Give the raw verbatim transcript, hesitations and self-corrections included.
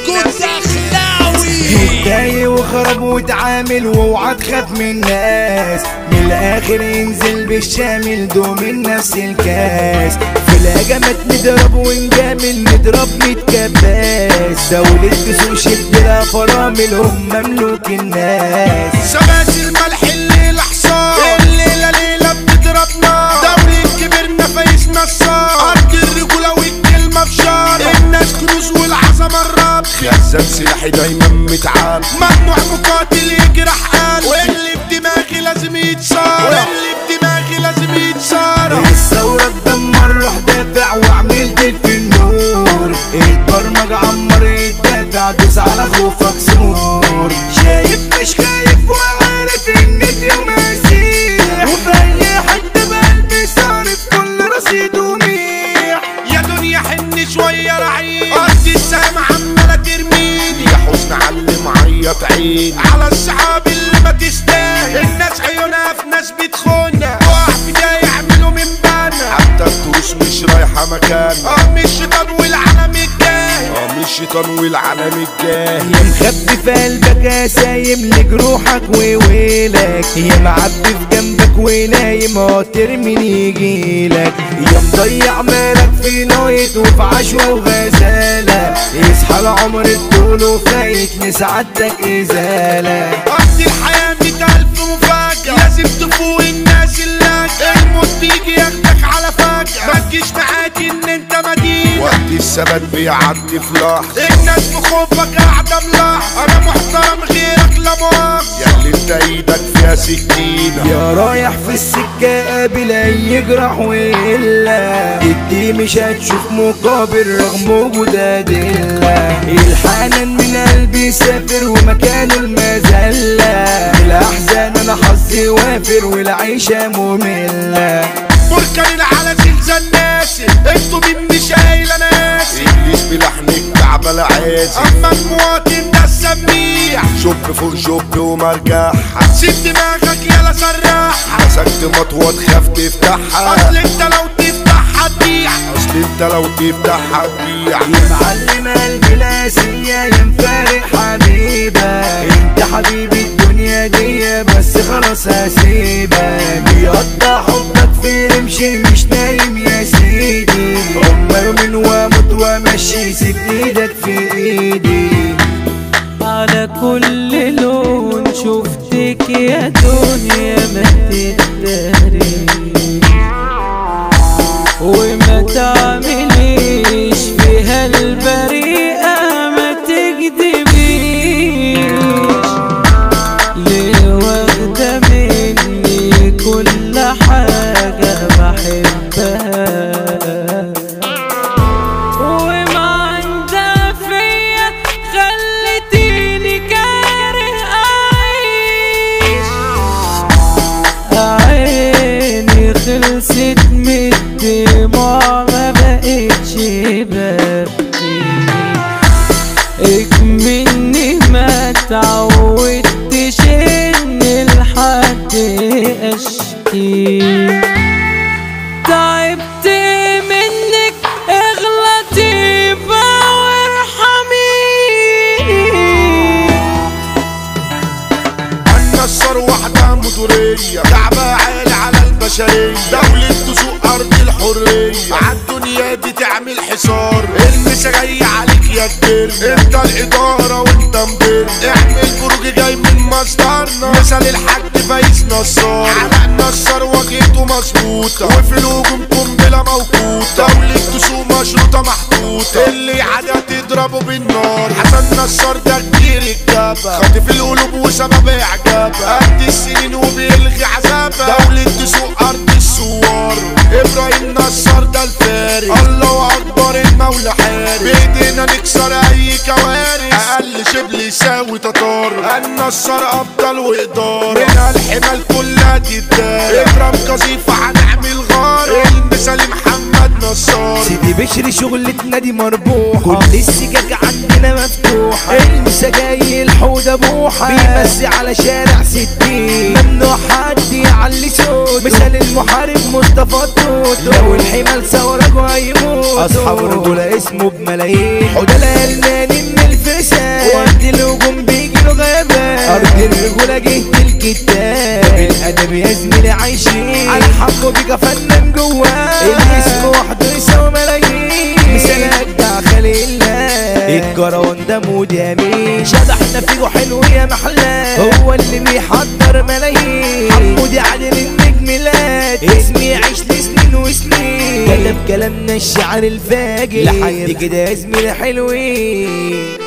فيكو الدخلاوي. اتضايق وخرب واتعامل واوعى تخاف من الناس، من الاخر انزل بالشامل دوم نفس الكاس. في الهجمات نضرب ونجامل نضرب ميت كباس، دولة بسوق شد لها فرامل هم مملوك الناس. شماس الملح الليلة حصان، الليلة ليلة بتضربنا، دولة كبرنا فايز نصار، أرض الرجولة والكلمة بشار، الناس كنوز والعظمة الرب، خزان سلاحي دايما متعال، ممنوع مقاتل يجرح قلبي، واللي بدماغي لازم يتصار، واللي بدماغي لازم يتصار. الثورة تدمر روح دافع واعمل دل في النور، البرمج عمر يدافع دوس على خوفك سمور. شايف مش خايف وعارف ان اليوم هسيح، وفي اي حتة بقلبي صارف كل رصيد وميح. يا دنيا حن شوية رعيل، أرض السما عمالة ترميني، يا حزن علم عيط عين على الصحاب اللي ما تستاهل، الناس عيونها في ناس بتخونها، وقع في ده يعملوا من بنا، حتى الدروس مش رايحة مكان، اه مش الشيطان والعالم الجاهل، اه مش الشيطان والعالم الجاهل. يا مخبي في قلبك يا سايم لجروحك وويلك، يا معبي في جنبك ونايم اه ترمي يجيلك، يا مضيع مالك في نايت وفي عشوة وغزالة، يصحى العمر الطول وفايت لسعادتك إزالة. أرض الحياة مية ألف مفاجأة، لازم تفوق الناس اللاجئة، الموت بيجي ياخدك على فجأة، ما تجيش معاك إن أنت مدينة، وقت الثبات بيعدي في لحظة، الناس بخوفك قاعدة ملاحظة، أنا محترم غيرك لا مؤاخذة، ياللي أنت إيدك فيها سكينة، يا رايح في السكة قابل أي جرح وإلا ادي مش هتشوف مقابل رغم وجود أدلة. الحنان من قلبي سافر ومكانه المذلة، الأحزان أنا حظي وافر والعيشة مملة. بركان على زلزال ناسي، انتوا مني شايل انا ناسي، ابليس بلحنك تعبان عازي، اما المواطن ده السميع، شوب فوق شوب ومرجعها، سيب دماغك يلا سرحها، مسكت مطوة تخاف تفتحها، اصل انت لو تفتحها تبيع، اصل انت لو تفتحها تبيع. يا معلم قلبي القاسية يا مفارق حبيبة، انت حبيبي الدنيا دي بس خلاص هسيبك، بيقطع حبك في رمشي مش نايم يا سيدي، عمر من واموت وامشي سيب ايدك في ايدي. على كل لون شفتك يا دنيا ما تقدري، وما تعمليش فيها البريئة ما تكدبيش، ليه واخدة مني كل حاجة بحبها، وما عندها فيا خلتيني كاره أعيش، عيني خلصت من الدموع ما بقتش ببكي، اكمني ما تعودتش ان لحد اشكي، تعبت منك اغلطي بقى وارحميني. النصر وحدة مدورية، كعبة عالي على البشرية، دولة تسوق أرض الحرية، عالدنيا دي تعمل حصار، المسا جاي عليك يا كبير، انت الإدارة وانت مدير، اعمل بروج جاي من مصدرنا، مثل الحاج فايز نصار، علاء نصر واجهته مظبوطة، وفي الهجوم قنبلة موقوتة، دولة تسوق مشروطة محطوطة، اللي عادة تضربه بالنار، حسن نصر ده كبير الجبل، خاطف القلوب وسبب اعجابها، قد السنين وبيلغي عذابها، دولة تسوق أرض الثوار، إبراهيم نصر ده الفارس، الله أكبر المولى حارس، بإيدينا نكسر أي كوارث، أقل شبل يساوي تتار، النصر أبطال وإقدار، من الحمال كلها تدار، إكرام قذيفة هنعمل غار، المثال محمد نصار، سيدي بشري شغلتنا دي مربوحة، كل السكك عندنا مفتوحة، المسجاي الحودة بوحة، بيمسي على شارع ستين، ممنوع حد يعلي صوته، مثال المحارب مصطفى التوتو، لو الحمال ثورة وهيموت، أصحاب رجولة اسمه بملايين، حودة الألماني من الفيلم المثال وقت الهجوم بيجيله غابات ارض الرجولة جهة الكتاب بالادب يا زميلي عايشين على حمو بيجا فنان جواه الاسم وحده يساوي ملايين مثال اجدع خلق الله الجروان ده مود يمين شبحنا فيه حلو يا محلات هو اللي بيحضر ملايين حمودي عادل النجم لات اسمي يعيش لسنين وسنين كتب كلامنا الشعر الفاجر لحد كده يا زميلي حلوين.